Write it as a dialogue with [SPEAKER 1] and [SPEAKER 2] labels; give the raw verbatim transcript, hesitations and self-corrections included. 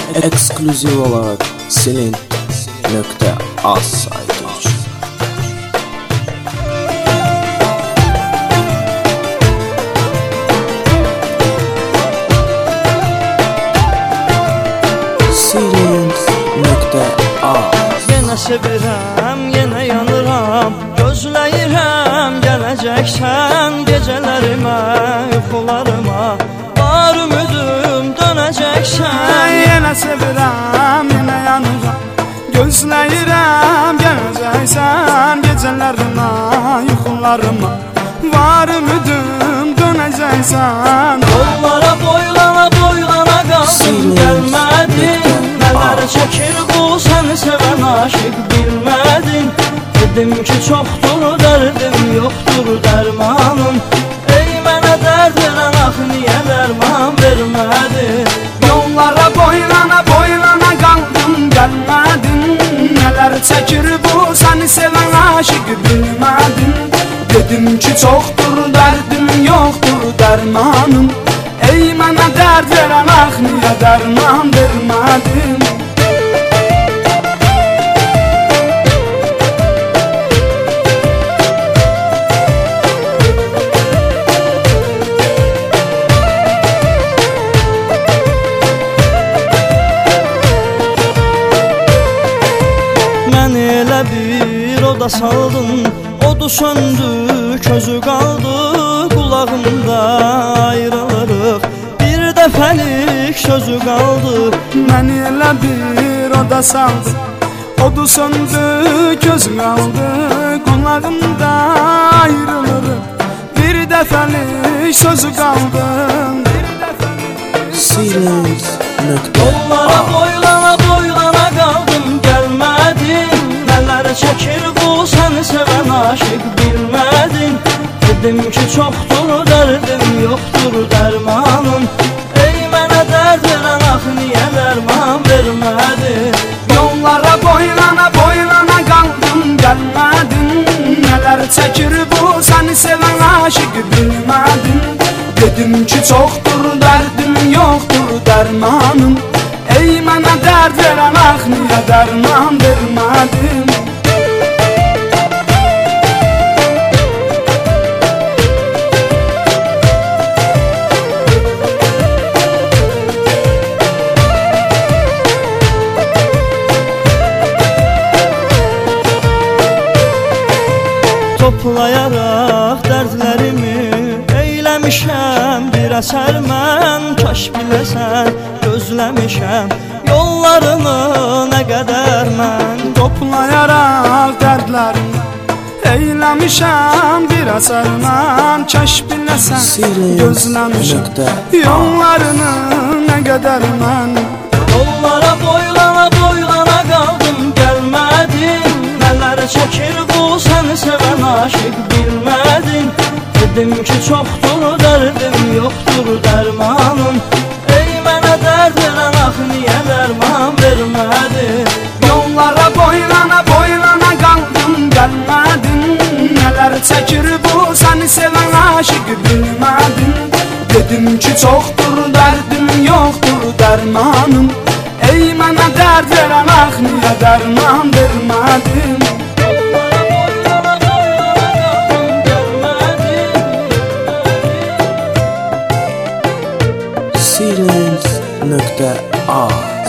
[SPEAKER 1] Ekskluziv olarak Selin.az saytı için. Selin.az.
[SPEAKER 2] Yenə sevirəm, yenə yanıram, gözləyirəm gələcəksən gecələrimə, yuxularıma. Var ümidim dönəcəksən.
[SPEAKER 3] Yenə sevirəm, yenə yanıram, gözləyirəm gələcəksən gecələrimə, yuxularıma. Var ümidim dönəcəksən.
[SPEAKER 2] Yollara boylana boylana qaldım, gəlmədin. Nələr çəkir bu səni sevən aşıq bilmədin. Dedim ki çoxdur dərdim, yoxdur dərmanım. Ey mənə dərd verən ax niyə dərman vermədin?
[SPEAKER 3] Yollara boylana boylana qaldım, gəlmədin. Nələr çəkir bu səni sevən aşıq bilmədin. Dedim ki çoxdur dərdim, yoxdur dərmanım. Ey mənə dərd verən ax niyə dərman vermədin?
[SPEAKER 2] Mən elə bir oda saldın, odu söndü, közü qaldı, qulağımda ayrılırıq. Bir dəfəlik sözü qaldı.
[SPEAKER 3] Mən elə bir oda saldım, odu söndü, göz qaldı, qulağımda ayrılırıq. Bir dəfəlik sözü qaldı.
[SPEAKER 1] Selin.az.
[SPEAKER 2] Yollara boylana boylana qaldım, gəlmədin. Nələr çəkir bu səni sevən aşıq bilmədin. Dedim ki çoxdur dərdim, yoxdur dərmanım. Ey mənə dərd verən ax niyə dərman vermədin?
[SPEAKER 3] Yollara boylana boylana qaldım, gəlmədin. Nələr çəkir bu səni sevən aşıq bilmədin. Dedim ki çoxdur dərdim, yoxdur dərmanım. Ey mənə dərd verən ax niyə dərman vermədin?
[SPEAKER 2] Toplayaraq dərdlərimi eyləmişəm bir əsər mən. Kaş biləsən gözləmişəm yollarını nə qədər mən.
[SPEAKER 3] Toplayaraq dərdlərimi eyləmişəm bir əsər mən. Kaş biləsən gözləmişəm yollarını nə qədər mən.
[SPEAKER 2] Yollara boylana boylana qaldım, gəlmədin. Nələr çəkir bu səni sevən aşıq bilmədin. Dedim ki çoxdur dərdim, yoxdur dərmanım. Ey mənə dərd verən ax niyə dərman vermədin?
[SPEAKER 3] Yollara boylana boylana qaldım, gəlmədin. Nələr çəkir bu səni sevən aşıq bilmədin. Dedim ki çoxdur dərdim, yoxdur dərmanım. Ey mənə dərd verən ax niyə dərman vermədin?
[SPEAKER 1] Selin.az.